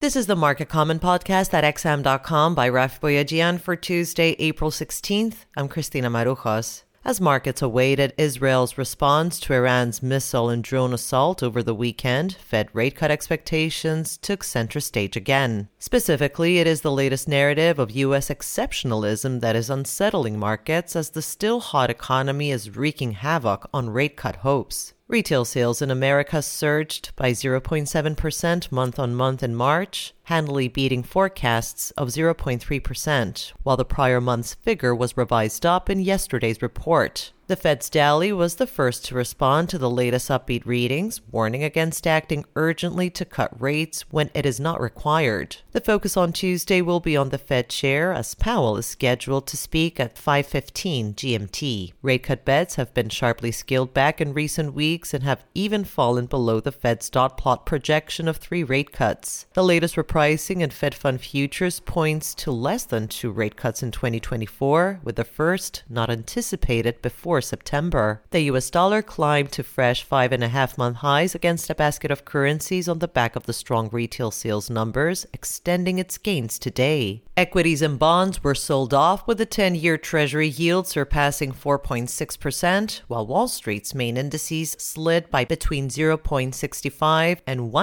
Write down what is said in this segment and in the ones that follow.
This is the Market Comment podcast at XM.com by Raf Boyajian for Tuesday, April 16th. I'm Christina Marujos. As markets awaited Israel's response to Iran's missile and drone assault over the weekend, Fed rate cut expectations took center stage again. Specifically, it is the latest narrative of U.S. exceptionalism that is unsettling markets as the still hot economy is wreaking havoc on rate cut hopes. Retail sales in America surged by 0.7% month-on-month in March, handily beating forecasts of 0.3%, while the prior month's figure was revised up in yesterday's report. The Fed's Daly was the first to respond to the latest upbeat readings, warning against acting urgently to cut rates when it is not required. The focus on Tuesday will be on the Fed chair, as Powell is scheduled to speak at 5:15 GMT. Rate cut bets have been sharply scaled back in recent weeks and have even fallen below the Fed's dot plot projection of 3 rate cuts. The latest repricing in Fed fund futures points to less than 2 rate cuts in 2024, with the first not anticipated before September. The US dollar climbed to fresh 5.5-month highs against a basket of currencies on the back of the strong retail sales numbers, extending its gains today. Equities and bonds were sold off, with the 10-year Treasury yield surpassing 4.6%, while Wall Street's main indices slid by between 0.65 and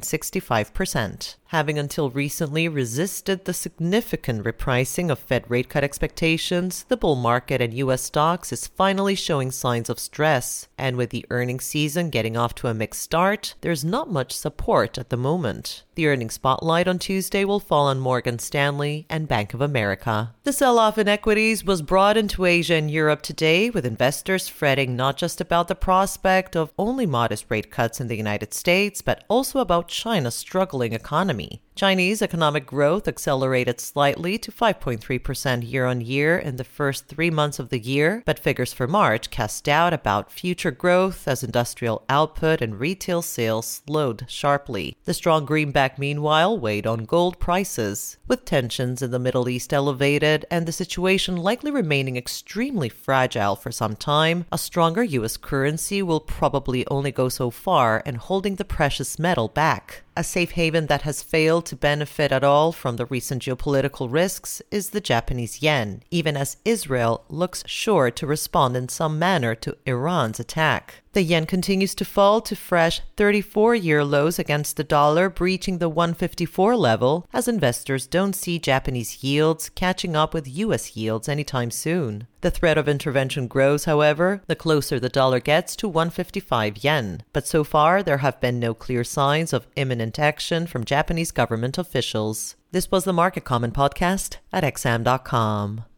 1.65%. Having until recently resisted the significant repricing of Fed rate cut expectations, the bull market in U.S. stocks is finally showing signs of stress. And with the earnings season getting off to a mixed start, there's not much support at the moment. The earnings spotlight on Tuesday will fall on Morgan Stanley and Bank of America. The sell-off in equities was brought into Asia and Europe today, with investors fretting not just about the prospect of only modest rate cuts in the United States, but also about China's struggling economy. Chinese economic growth accelerated slightly to 5.3% year-on-year in the first 3 months of the year, but figures for March cast doubt about future growth as industrial output and retail sales slowed sharply. The strong greenback, meanwhile, weighed on gold prices. With tensions in the Middle East elevated and the situation likely remaining extremely fragile for some time, a stronger U.S. currency will probably only go so far in holding the precious metal back. A safe haven that has failed to benefit at all from the recent geopolitical risks is the Japanese yen, even as Israel looks sure to respond in some manner to Iran's attack. The yen continues to fall to fresh 34-year lows against the dollar, breaching the 154 level, as investors don't see Japanese yields catching up with U.S. yields anytime soon. The threat of intervention grows, however, the closer the dollar gets to 155 yen. But so far, there have been no clear signs of imminent action from Japanese government officials. This was the Market Comment podcast at XM.com.